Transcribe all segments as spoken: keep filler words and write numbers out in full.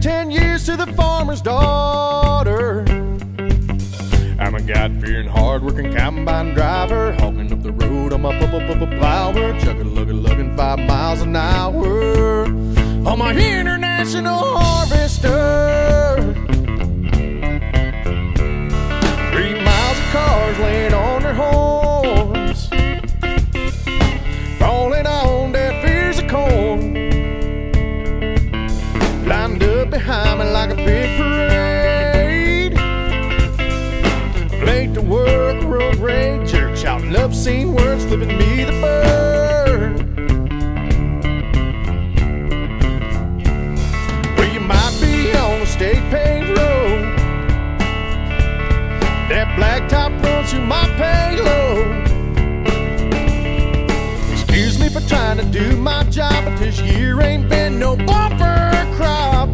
ten years to the farmer's daughter. I'm a God-fearing, hard-working combine driver, hogging up the road on my plower, chugging, lugging, lugging five miles an hour on my international harvester. Three miles of cars laying on their horns, falling on deaf ears of corn, lined up behind me like a big parade. Late to work, road rage, jerk shouting obscene words, flipping me the bird. Well, you might be on a state paved road, that blacktop runs through my payload. Excuse me for trying to do my job, but this year ain't been no bumper crop.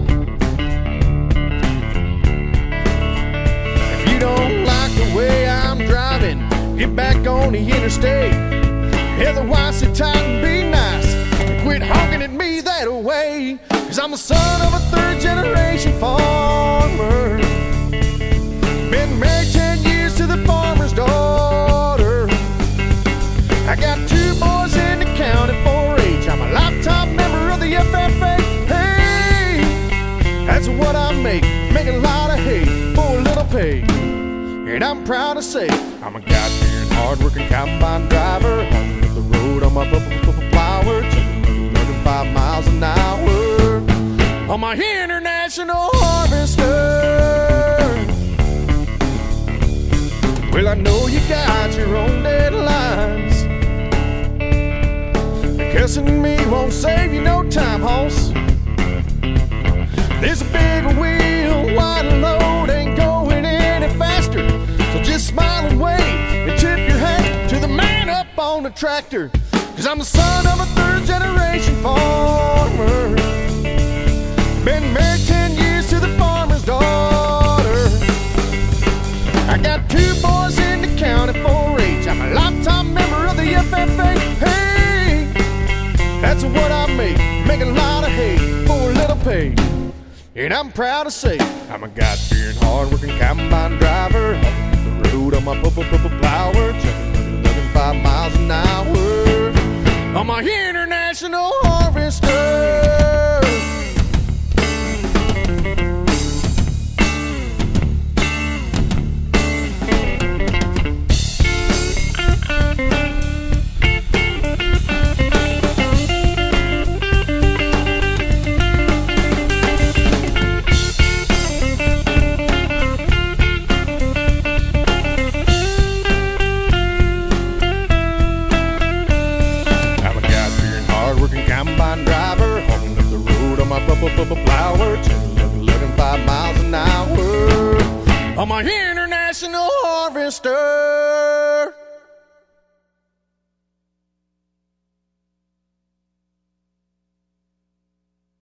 If you don't like the way I'm driving, get back on the interstate. Otherwise, sit tight and be nice and quit honking at me that way. Cause I'm the son of a third generation farmer, been married ten years to the farmer's daughter. I got two boys in the county four H. I'm a lifetime member of the F F A. Hey, that's what I make, making a lot of hay for a little pay. And I'm proud to say I'm a God-fearing, hard-working combine driver, hogging up the road on my plower, chugging, lugging five miles an hour on my international harvester. Well, I know you got your own deadlines, cussing me won't save you no time, hoss. There's a big wheel, wide load, ain't going any faster. So just smile and wave and tip your hat to the man up on the tractor. Cause I'm the son of a third generation farmer, been married ten years to the farmer's daughter. I got two boys in the county four H. I'm a lifetime member of the F F A. Hey, that's what I make, making a lot of hay for a little pay. And I'm proud to say I'm a God-fearing, hard-working combine driver, hogging the road on my plower, chugging, lugging five miles an hour on my international harvester. Combine driver, hogging up the road on my plower, chugging, lugging five miles an hour on my international harvester.